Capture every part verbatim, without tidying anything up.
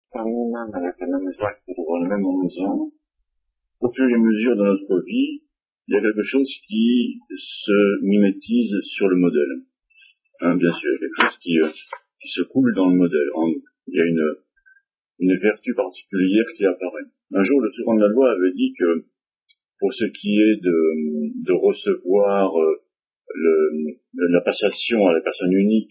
terminant avec les mêmes actes pour les mêmes raisons, au fur et à mesure de notre vie, il y a quelque chose qui se mimétise sur le modèle. Hein, bien sûr, quelque chose qui, euh, qui se coule dans le modèle. En, il y a une, une vertu particulière qui apparaît. Un jour, le souverain de la loi avait dit que pour ce qui est de, de recevoir euh, le, la passation à la personne unique,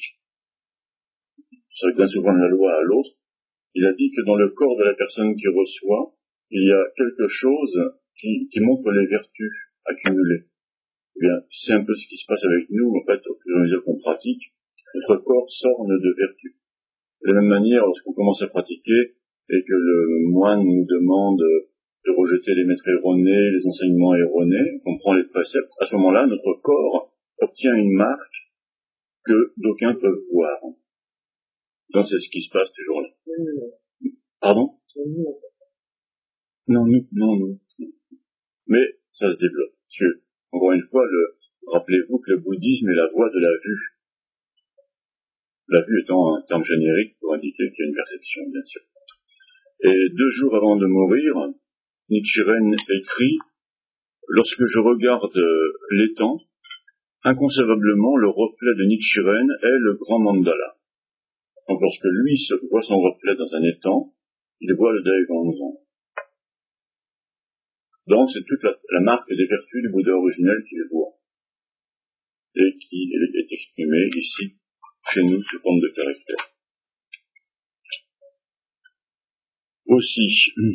d'un souverain de la loi à l'autre, il a dit que dans le corps de la personne qui reçoit, il y a quelque chose qui, qui montre les vertus accumulées. Eh bien, c'est un peu ce qui se passe avec nous, en fait, au fur et à mesure qu'on pratique, notre corps s'orne de vertus. De la même manière, lorsqu'on commence à pratiquer, et que le moine nous demande de rejeter les maîtres erronés, les enseignements erronés, qu'on prend les préceptes, à ce moment-là, notre corps obtient une marque que d'aucuns peuvent voir. Donc c'est ce qui se passe toujours là. Pardon? Non, non, non, non. Mais ça se développe. Parce que, encore une fois, le, rappelez-vous que le bouddhisme est la voie de la vue. La vue étant un terme générique pour indiquer qu'il y a une perception, bien sûr. Et deux jours avant de mourir, Nichiren écrit « Lorsque je regarde l'étang, inconcevablement le reflet de Nichiren est le grand mandala. » Donc lorsque lui se voit son reflet dans un étang, il voit le Daigwanzon. Donc c'est toute la, la marque des vertus du Bouddha originel qu'il voit. Et qui est exprimée ici, chez nous, sous forme de caractère. Aussi,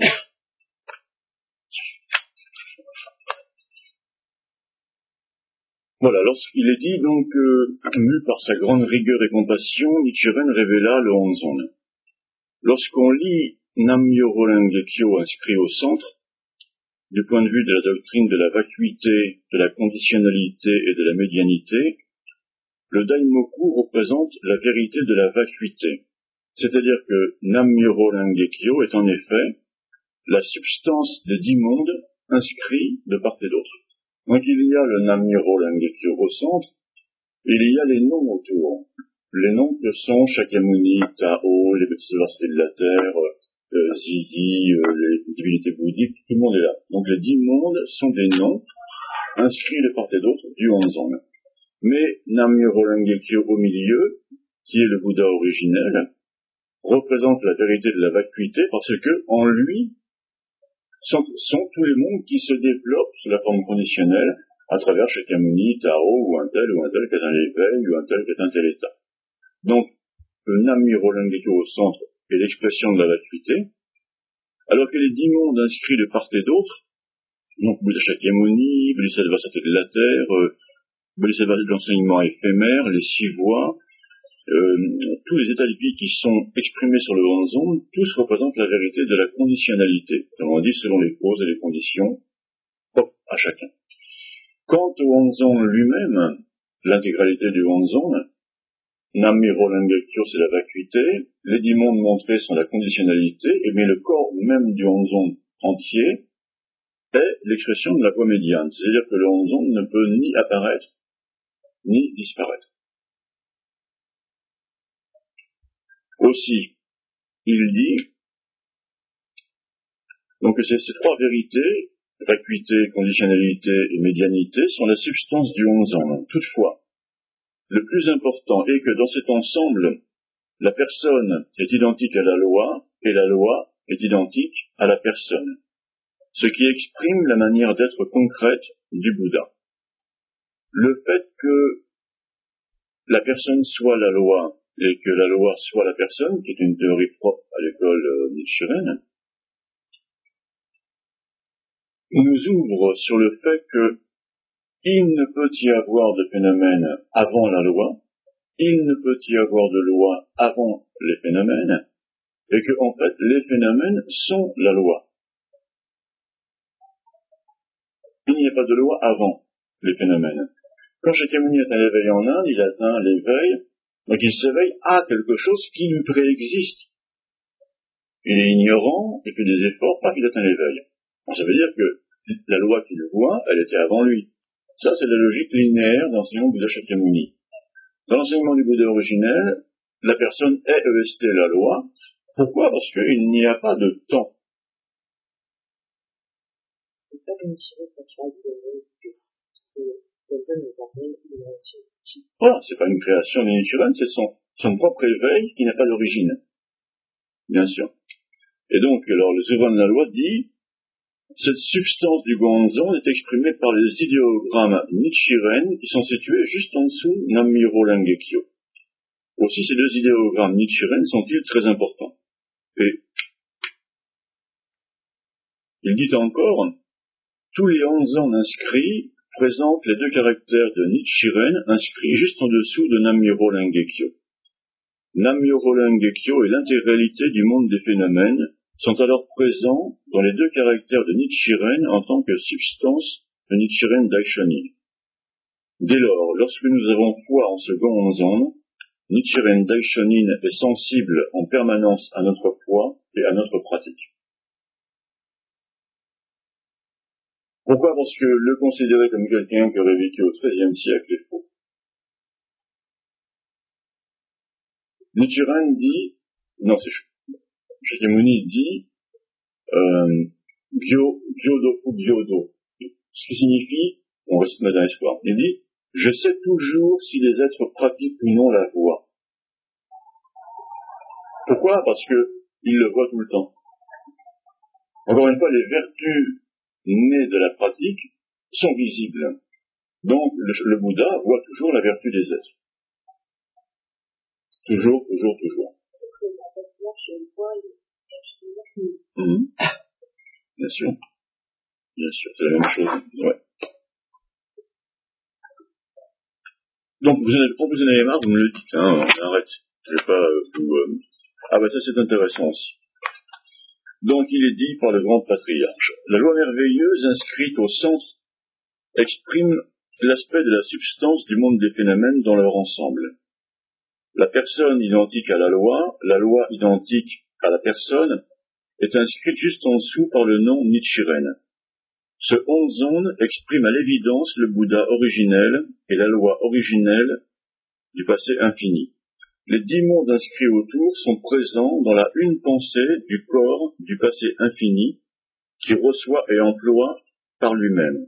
voilà, lorsqu'il est dit donc, euh, mu par sa grande rigueur et compassion, Nichiren révéla le Onzon. Lorsqu'on lit Nam-myoho Renge-kyo inscrit au centre, du point de vue de la doctrine de la vacuité, de la conditionnalité et de la médianité, le Daimoku représente la vérité de la vacuité. C'est-à-dire que Nam-myoho Renge-kyo est en effet la substance des dix mondes inscrits de part et d'autre. Donc il y a le Nam-myoho Renge-kyo au centre, et il y a les noms autour. Les noms que sont Shakyamuni, Tao, les Bodhisattvas de la terre, euh, Zidi, euh, les divinités bouddhiques, tout le monde est là. Donc les dix mondes sont des noms inscrits de part et d'autre du Onzon. Mais Nam-myoho Renge-kyo au milieu, qui est le Bouddha originel, représente la vérité de la vacuité parce que en lui sont, sont tous les mondes qui se développent sous la forme conditionnelle à travers Shakyamuni, Tao, ou un tel ou un tel qui est un éveil, ou un tel qui est un tel état. Donc, le Nam-myoho Renge-kyo au centre est l'expression de la vacuité, alors que les dix mondes inscrits de part et d'autre, donc Bouddha Shakyamuni, Bodhisattvas de la terre, euh, Bodhisattvas de l'enseignement éphémère, les six voies, euh, tous les états de vie qui sont exprimés sur le Onzon, tous représentent la vérité de la conditionnalité, on dit selon les causes et les conditions propres à chacun. Quant au Onzon lui-même, l'intégralité du Onzon, Nam-myoho Renge-kyo c'est la vacuité, les dix mondes montrés sont la conditionnalité, et mais le corps même du Onzon entier est l'expression de la voie médiane, c'est-à-dire que le Onzon ne peut ni apparaître, ni disparaître. Aussi, il dit, donc que ces, ces trois vérités, vacuité, conditionnalité et médianité, sont la substance du Onzon. Toutefois, le plus important est que dans cet ensemble, la personne est identique à la loi, et la loi est identique à la personne, ce qui exprime la manière d'être concrète du Bouddha. Le fait que la personne soit la loi, et que la loi soit la personne, qui est une théorie propre à l'école euh, Nichiren, nous ouvre sur le fait que il ne peut y avoir de phénomène avant la loi, il ne peut y avoir de loi avant les phénomènes, et que, en fait, les phénomènes sont la loi. Il n'y a pas de loi avant les phénomènes. Quand Shakyamuni atteint l'éveil en Inde, il atteint l'éveil, donc il s'éveille à quelque chose qui lui préexiste. Il est ignorant, il fait des efforts, pas qu'il atteint l'éveil. Donc ça veut dire que la loi qu'il voit, elle était avant lui. Ça, c'est la logique linéaire de l'enseignement du Bouddha Shakyamuni. Dans l'enseignement du Bouddha originel, la personne est E S T la loi, Pourquoi? Parce qu'il n'y a pas de temps. C'est pas comme si on fait que quelqu'un nous appelle une réaction. Voilà, c'est pas une création de Nichiren, c'est son, son propre éveil qui n'a pas d'origine. Bien sûr. Et donc, alors, le souverain de la loi dit, cette substance du Guanzon est exprimée par les idéogrammes Nichiren qui sont situés juste en dessous Nammiro Rengekyo. Aussi, ces deux idéogrammes Nichiren sont-ils très importants. Et il dit encore, tous les onzon inscrits présentent les deux caractères de Nichiren inscrits juste en dessous de Nammiro Rengekyo. Nammiro Rengekyo et l'intégralité du monde des phénomènes sont alors présents dans les deux caractères de Nichiren en tant que substance de Nichiren Daishonin. Dès lors, lorsque nous avons foi en ce Gonzon, Nichiren Daishonin est sensible en permanence à notre foi et à notre pratique. Pourquoi? Parce que le considérer comme quelqu'un qui aurait vécu au treizième siècle est faux. Nichiren dit, non, c'est Shakyamuni dit, euh, Gyo, Gyodofu Gyodo. Ce qui signifie, on va se mettre dans l'espoir. Il dit, je sais toujours si les êtres pratiquent ou non la voie. Pourquoi? Parce que ils le voient tout le temps. Encore une fois, les vertus nées de la pratique sont visibles. Donc, le, le Bouddha voit toujours la vertu des êtres. Toujours, toujours, toujours. Mmh. Bien sûr. Bien sûr, c'est la même chose. Ouais. Donc, vous avez, quand vous en avez marre, vous me le dites, hein, on arrête. Je vais pas euh, vous... Euh... Ah bah ça c'est intéressant aussi. Donc, il est dit par le grand patriarche, la loi merveilleuse inscrite au centre exprime l'aspect de la substance du monde des phénomènes dans leur ensemble. La personne identique à la loi, la loi identique à la personne, est inscrite juste en dessous par le nom Nichiren. Ce onzon exprime à l'évidence le Bouddha originel et la loi originelle du passé infini. Les dix mondes inscrits autour sont présents dans la une pensée du corps du passé infini qui reçoit et emploie par lui-même.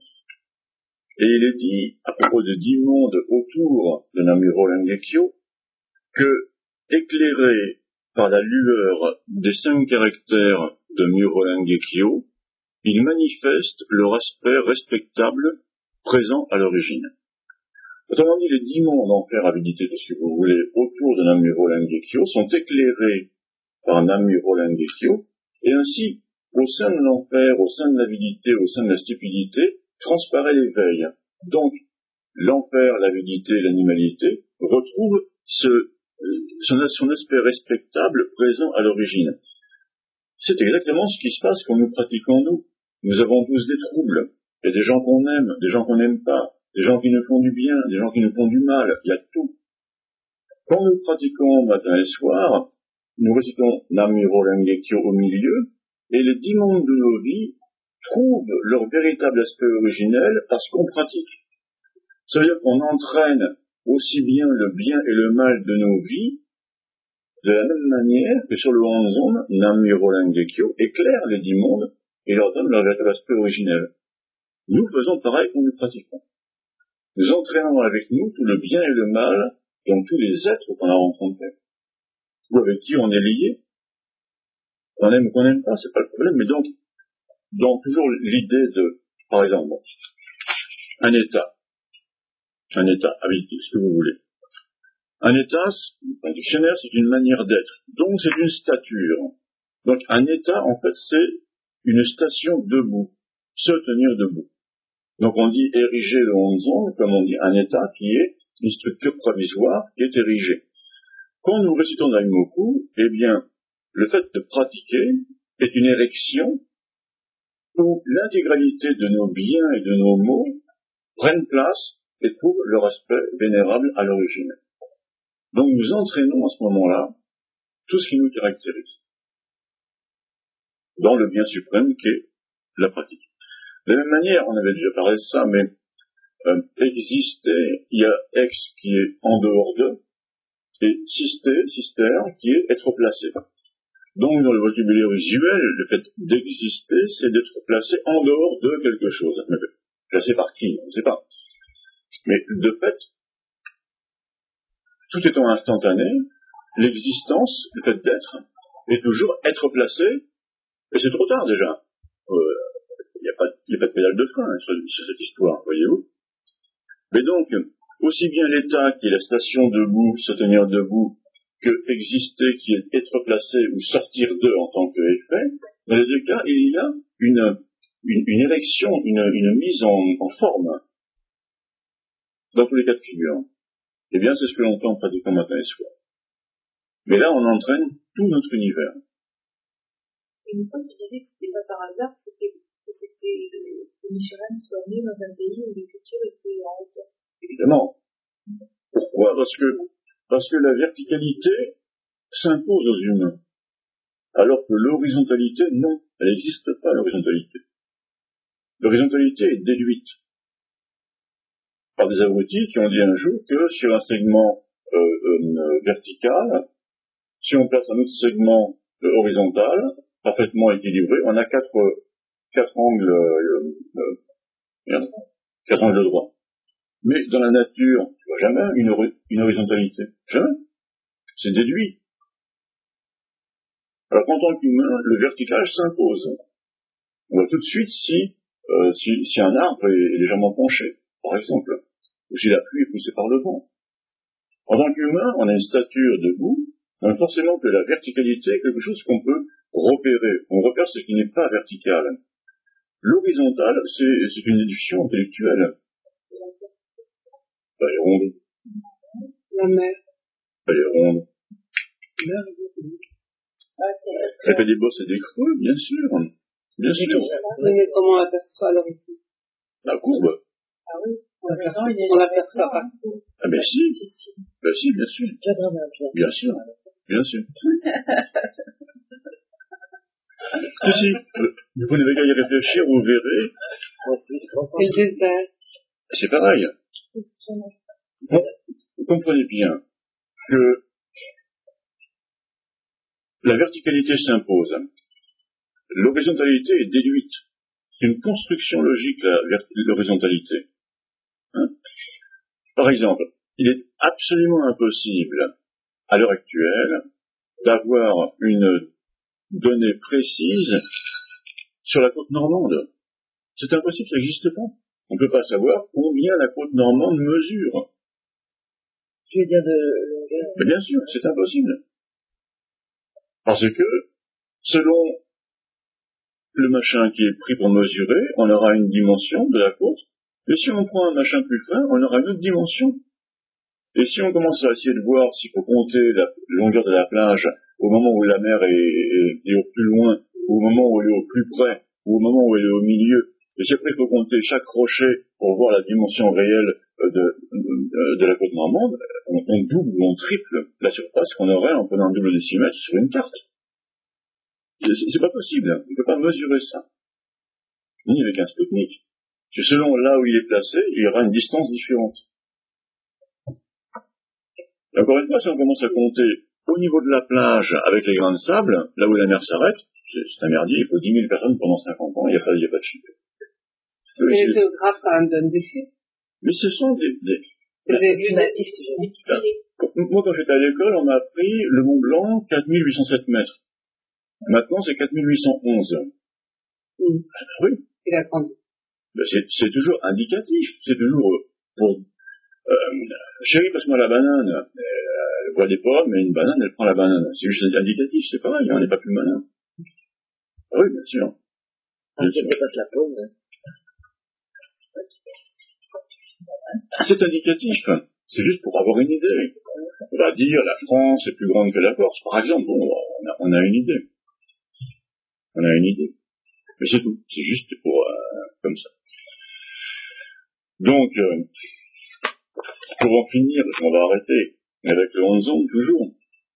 Et il est dit, à propos de dix mondes autour de Nammiro Rengekyo, que, éclairé par la lueur des cinq caractères de Muro Rengekyo, ils manifestent leur aspect respectable présent à l'origine. Autrement dit, les dix mondes, enfer, avidité, tout ce que vous voulez, autour de Nammiro Rengekyo sont éclairés par Nammiro Rengekyo, et ainsi, au sein de l'enfer, au sein de l'avidité, au sein de la stupidité, transparaît l'éveil. Donc, l'enfer, l'avidité, l'animalité retrouvent ce, son, son aspect respectable présent à l'origine. C'est exactement ce qui se passe quand nous pratiquons nous. Nous avons tous des troubles. Il y a des gens qu'on aime, des gens qu'on n'aime pas, des gens qui nous font du bien, des gens qui nous font du mal. Il y a tout. Quand nous pratiquons matin et soir, nous récitons Nammiro Rengekyo au milieu, et les dix mondes de nos vies trouvent leur véritable aspect originel parce qu'on pratique. Ça veut dire qu'on entraîne aussi bien le bien et le mal de nos vies, de la même manière que sur le onzon, Nammiro Rengekyo éclaire les dix mondes et leur donne leur véritable aspect originel. Nous faisons pareil quand nous pratiquons. Nous entraînons avec nous tout le bien et le mal dans tous les êtres qu'on a rencontrés, ou avec qui on est lié. On aime ou qu'on n'aime pas, c'est pas le problème, mais donc, donc toujours l'idée de, par exemple, un état, un état, avec ce que vous voulez. Un état, un dictionnaire, c'est une manière d'être, donc c'est une stature. Donc un état, en fait, c'est une station debout, se tenir debout. Donc on dit ériger le onzon, comme on dit un état qui est une structure provisoire qui est érigée. Quand nous récitons Daimoku, eh bien, le fait de pratiquer est une érection où l'intégralité de nos biens et de nos mots prennent place et trouvent leur aspect vénérable à l'origine. Donc nous entraînons à ce moment-là tout ce qui nous caractérise dans le bien suprême qu'est la pratique. De la même manière, on avait déjà parlé de ça, mais euh, exister, il y a ex qui est en dehors de, et sister, sister qui est être placé. Donc, dans le vocabulaire usuel, le fait d'exister, c'est d'être placé en dehors de quelque chose. Mais placé par qui? On ne sait pas. Mais de fait, tout étant instantané, l'existence, le fait d'être, est toujours être placé, et c'est trop tard déjà. Il euh, n'y a, a pas de pédale de frein hein, sur, sur cette histoire, voyez-vous. Mais donc, aussi bien l'état qui est la station debout, se tenir debout, que exister qui est être placé ou sortir d'eux en tant qu'effet, dans les deux cas, il y a une, une, une érection, une, une mise en, en forme, dans tous les cas de figure. Eh bien, c'est ce que l'on entend pratiquement matin et soir. Mais là, on entraîne tout notre univers. Et une fois, tu disais que c'était pas par hasard, c'était que c'était que Nichiren soit né dans un pays où l'écriture était en hauteur. Évidemment. Pourquoi? Parce que, parce que la verticalité s'impose aux humains. Alors que l'horizontalité, non, elle n'existe pas, l'horizontalité. L'horizontalité est déduite par des abrutis qui ont dit un jour que sur un segment euh, euh, vertical, si on place un autre segment euh, horizontal, parfaitement équilibré, on a quatre, quatre angles, euh, euh, merde, quatre angles droits. Mais dans la nature, tu vois jamais une, hori- une horizontalité. Jamais. C'est déduit. Alors qu'en tant qu'humain, le vertical s'impose. On voit tout de suite si, euh, si, si un arbre est, est légèrement penché, par exemple, ou si la pluie est poussée par le vent. En tant qu'humain, on a une stature debout, donc forcément que la verticalité est quelque chose qu'on peut repérer. On repère ce qui n'est pas vertical. L'horizontal, c'est, c'est une déduction intellectuelle. Elle est ronde. La mer. Elle est ronde. La mer. Elle fait des bosses et des creux, bien sûr. Bien sûr. Mais comment on aperçoit l'horizon? La courbe. Ah oui. On l'aperçoit pas. Ah ben si. Ben si, bien sûr. Bien sûr. Bien sûr. Si, si. Vous n'avez qu'à y réfléchir, vous verrez. Et le désert. C'est pareil. Bon, vous comprenez bien que la verticalité s'impose. L'horizontalité est déduite. C'est une construction logique, la, l'horizontalité. Hein? Par exemple, il est absolument impossible, à l'heure actuelle, d'avoir une donnée précise sur la côte normande. C'est impossible, ça n'existe pas. On ne peut pas savoir combien la côte normande mesure. Tu veux dire de longueur? Mais bien sûr, c'est impossible. Parce que, selon le machin qui est pris pour mesurer, on aura une dimension de la côte, et si on prend un machin plus fin, on aura une autre dimension. Et si on commence à essayer de voir s'il faut compter la longueur de la plage au moment où la mer est, est, est au plus loin, ou au moment où elle est au plus près, ou au moment où elle est au milieu, et si après il faut compter chaque rocher pour voir la dimension réelle de, de, de la côte normande, on, on double ou on triple la surface qu'on aurait en prenant un double décimètre sur une carte. C'est, c'est pas possible, on ne peut pas mesurer ça. Ni avec un Spoutnik. Que selon là où il est placé, il y aura une distance différente. Et encore une fois, si on commence à compter au niveau de la plage avec les grains de sable, là où la mer s'arrête, c'est, c'est un merdier, il faut dix mille personnes pendant cinquante ans, il n'y a pas, il y a pas de chiffre. Mais les géographes, quand même, donnent des chiffres. Mais ce sont des... des c'est des vues natifs, si je dis. Moi, quand j'étais à l'école, on m'a appris le Mont Blanc, quatre mille huit cent sept mètres. Maintenant, c'est quatre mille huit cent onze. Mmh. Ah, oui. Il a grandi. Ben, c'est, c'est toujours indicatif. C'est toujours pour... Euh, chérie, passe-moi la banane. Euh, elle voit des pommes, mais une banane, elle prend la banane. C'est juste indicatif, c'est pareil, hein, on n'est pas plus malin. Ah oui, bien sûr. Ah, je ne pas la pomme. C'est indicatif. C'est juste pour avoir une idée. On va dire, la France est plus grande que la Corse, par exemple. Bon, on a, on a une idée. On a une idée. Mais c'est tout. C'est juste pour, euh, comme ça. Donc, euh, pour en finir, parce qu'on va arrêter avec le Honzon, toujours.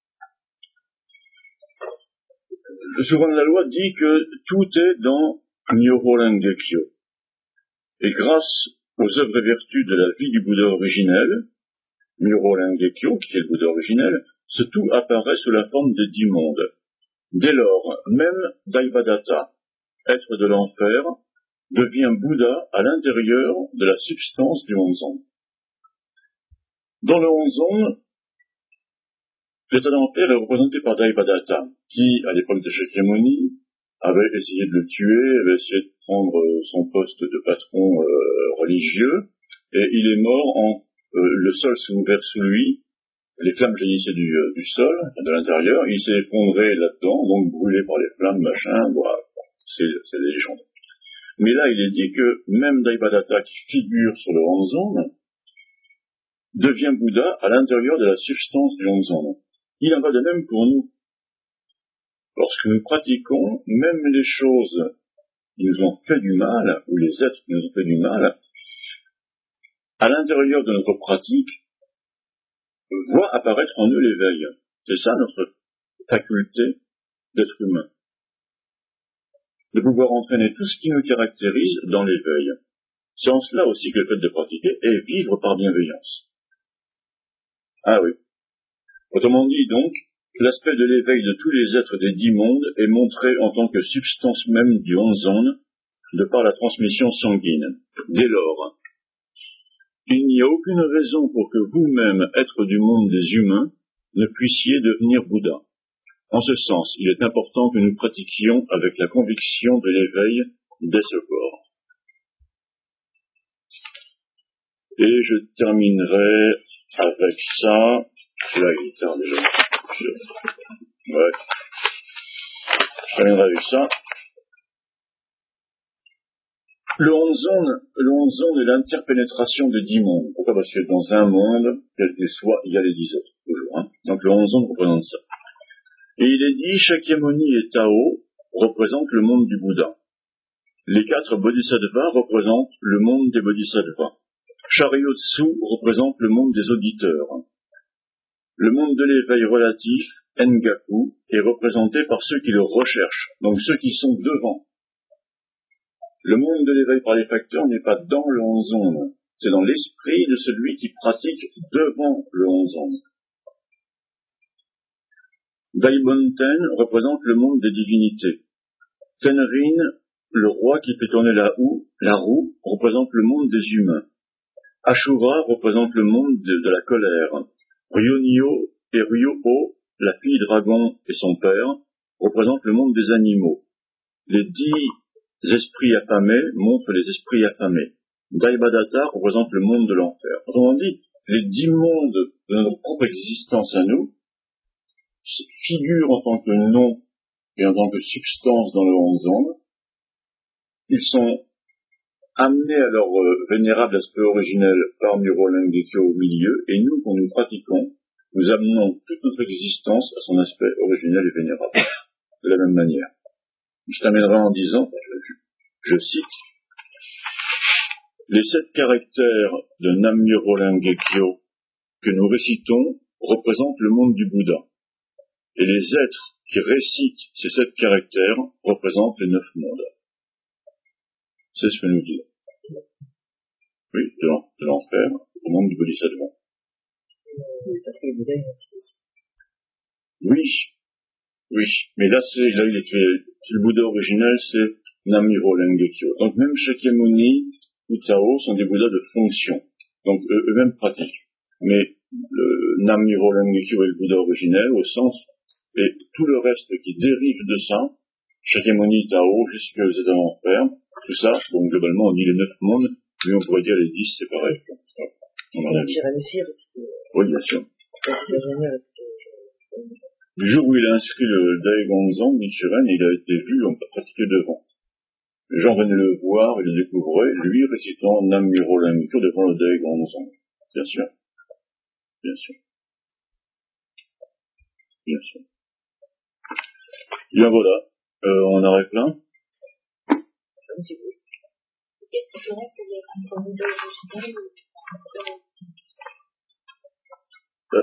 Le souverain de la loi dit que tout est dans Myoho Gekyo. Et grâce aux œuvres et vertus de la vie du Bouddha originel, Myoho Gekyo, qui est le Bouddha originel, ce tout apparaît sous la forme des dix mondes. Dès lors, même Daibhadata, être de l'enfer, devient Bouddha à l'intérieur de la substance du Onzon. Dans le Onzon, l'état d'enfer est représenté par Daibhadata, qui, à l'époque de Shakyamuni, avait essayé de le tuer, avait essayé de prendre son poste de patron euh, religieux, et il est mort en euh, le sol s'est ouvert sous lui, les flammes jaillissaient du, euh, du sol, de l'intérieur, il s'est effondré là-dedans, donc brûlé par les flammes, machin, voilà, c'est, c'est des légendes. Mais là, il est dit que même Daibhadata, qui figure sur le Onzon, devient Bouddha à l'intérieur de la substance du Onzon. Il en va de même pour nous. Lorsque nous pratiquons, même les choses qui nous ont fait du mal, ou les êtres qui nous ont fait du mal, à l'intérieur de notre pratique, voient apparaître en eux l'éveil. C'est ça notre faculté d'être humain. De pouvoir entraîner tout ce qui nous caractérise dans l'éveil. C'est en cela aussi que le fait de pratiquer est vivre par bienveillance. Ah oui. Autrement dit donc, l'aspect de l'éveil de tous les êtres des dix mondes est montré en tant que substance même du Onzon, de par la transmission sanguine. Dès lors, il n'y a aucune raison pour que vous-même, être du monde des humains, ne puissiez devenir Bouddha. En ce sens, il est important que nous pratiquions avec la conviction de l'éveil dès ce corps. Et je terminerai avec ça. C'est la guitare déjà. Je... Ouais. Je terminerai avec ça. Le Onzon, le Onzon est l'interpénétration des dix mondes. Pourquoi? Parce que dans un monde, quel qu'il soit, il y a les dix autres, toujours. Hein. Donc le Onzon représente ça. Et il est dit, Shakyamuni et Tao représentent le monde du Bouddha. Les quatre bodhisattvas représentent le monde des bodhisattvas. Shariotsu représente le monde des auditeurs. Le monde de l'éveil relatif, Engaku, est représenté par ceux qui le recherchent, donc ceux qui sont devant. Le monde de l'éveil par les facteurs n'est pas dans le Onzon, c'est dans l'esprit de celui qui pratique devant le Onzon. Daibonten représente le monde des divinités. Tenrin, le roi qui fait tourner la roue, la roue représente le monde des humains. Ashura représente le monde de, de la colère. Ryonio et Ryo-O, la fille dragon et son père, représentent le monde des animaux. Les dix esprits affamés montrent les esprits affamés. Daibhadata représente le monde de l'enfer. Autrement dit, les dix mondes de notre propre existence à nous figurent en tant que nom et en tant que substance dans le Onzon. Ils sont amenés à leur euh, vénérable aspect originel par Myoho-renge Kyo au milieu, et nous, quand nous pratiquons, nous amenons toute notre existence à son aspect originel et vénérable. De la même manière. Je terminerai en disant, je, je cite, les sept caractères de Nam-myoho-renge Kyo que nous récitons représentent le monde du Bouddha. Et les êtres qui récitent ces sept caractères représentent les neuf mondes. C'est ce que nous disons. Oui, de l'enfer au monde du Bodhisattva. Oui, oui, mais là, c'est, là, il est fait, le Bouddha originel, c'est Nam-myoho-renge Kyo. Donc même Shakyamuni ou Tao sont des Bouddhas de fonction. Donc eux, eux-mêmes pratiquent. Mais le Nam-myoho-renge Kyo est le Bouddha originel au sens, et tout le reste qui dérive de ça, Shakyamuni, Tao, jusqu'aux états d'enfer, tout ça, donc globalement on dit les neuf mondes, mais on pourrait dire les dix, c'est pareil. On en a vu. Oui, bien sûr. Le jour où il a inscrit le Daigonzan, Nichiren, il a été vu, on peut pratiquer devant. Les gens venaient le voir, ils le découvraient, lui récitant Nam-myoho-renge Kyo devant le Daigonzan. Bien sûr. Bien sûr. Bien sûr. Bien voilà. Euh, on arrête là. Quelle différence il y a entre Bouddha original euh,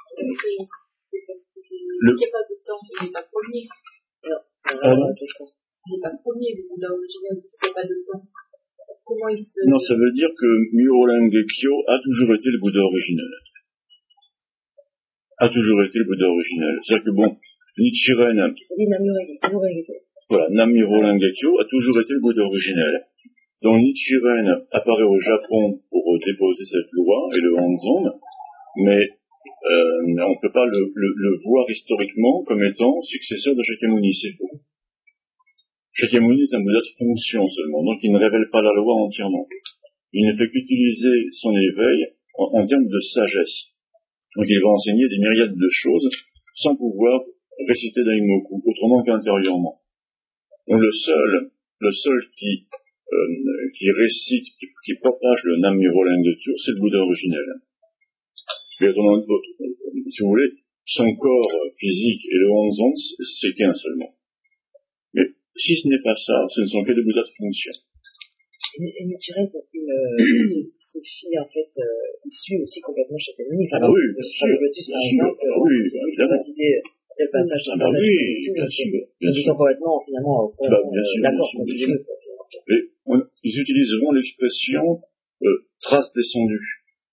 Il n'y a pas de temps, il n'est pas premier. Alors, Pardon il n'est pas premier, le Bouddha original, il n'y a pas de temps. Comment il se... Non, ça veut dire que Myoho-renge Kyo a toujours été le Bouddha originel. A toujours été le Bouddha originel. C'est-à-dire que bon, Nichiren, voilà, Nam-myoho Renge-kyo a toujours été le Bouddha originel. Donc Nichiren apparaît au Japon pour déposer cette loi et le Honzon, mais euh, on ne peut pas le, le, le voir historiquement comme étant successeur de Shakyamuni, c'est faux. Shakyamuni est un Bouddha de fonction seulement, donc il ne révèle pas la loi entièrement. Il ne fait qu'utiliser son éveil en, en termes de sagesse. Donc il va enseigner des myriades de choses sans pouvoir réciter Daimoku, autrement qu'intérieurement. Donc le seul, le seul qui, euh, qui récite, qui, qui propage le Nam-myoho Renge-kyo, c'est le Bouddha originel. Mais autrement, si vous voulez, son corps physique et le Honzon, c'est qu'un seulement. Mais si ce n'est pas ça, ce ne sont que des Bouddhas de fonction. Et Nichiren, ce fil, en fait, euh, il suit aussi complètement Shakyamuni. Ah bah oui, bien sûr. Lotus, par exemple, ah oui, évidemment. Tel passage, tel ah bah passage, oui, bien sûr. Ils sont complètement, finalement, au fond, bah, bien sûr, d'accord bien sûr, contre bien Dieu. sûr. Et on, ils utiliseront l'expression euh, trace descendue.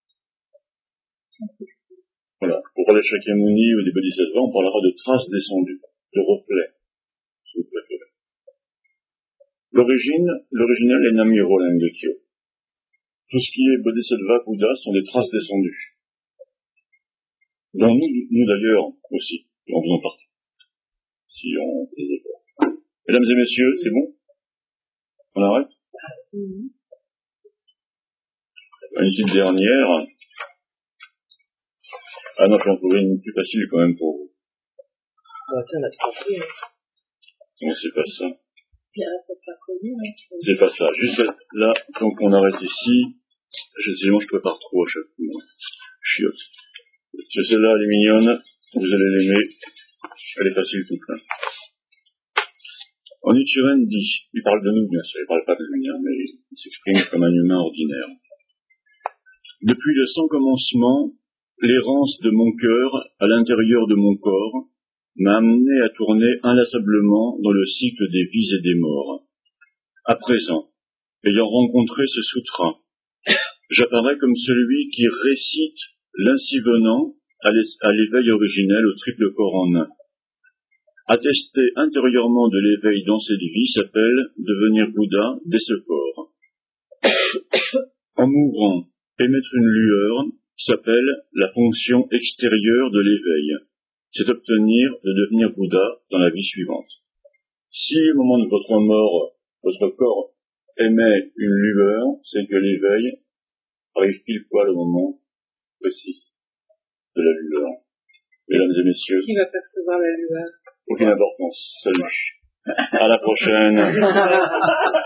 Voilà. Pour parler de Shakyamuni ou des Bodhisattvas, on parlera de trace descendue, de reflet, si vous préférez. L'origine, l'original est Nam-myoho Renge-kyo. Tout ce qui est Bodhisattva, Bouddha sont des traces descendues. Donc nous, nous d'ailleurs aussi, en faisant partie. Si on est d'accord. Mesdames et messieurs, c'est bon? On arrête? Mm-hmm. Une petite dernière. Ah non, j'en trouverai une plus facile quand même pour vous. Bah, tiens, on a tout compris, hein. Non, c'est pas ça. Hein. C'est pas ça. Juste là, donc on arrête ici. Je sais, moi je prépare trop à chaque fois. Chiotte. C'est celle-là, elle est mignonne. Vous allez l'aimer. Elle est facile toute plein. En Nichiren dit, il parle de nous bien sûr, il parle pas de lui, hein, mais il s'exprime comme un humain ordinaire. Depuis le sans commencement, l'errance de mon cœur à l'intérieur de mon corps m'a amené à tourner inlassablement dans le cycle des vies et des morts. À présent, ayant rencontré ce sutra, j'apparais comme celui qui récite l'ainsi venant à l'éveil originel au triple corps en un. Attester intérieurement de l'éveil dans cette vie s'appelle devenir Bouddha dès ce corps. En mourant, émettre une lueur s'appelle la fonction extérieure de l'éveil. C'est obtenir de devenir Bouddha dans la vie suivante. Si au moment de votre mort, votre corps émet une lueur, c'est que l'éveil arrive pile poil au moment précis de la lueur. Mesdames et messieurs. Qui va percevoir la lueur? Aucune importance. Salut. À la prochaine.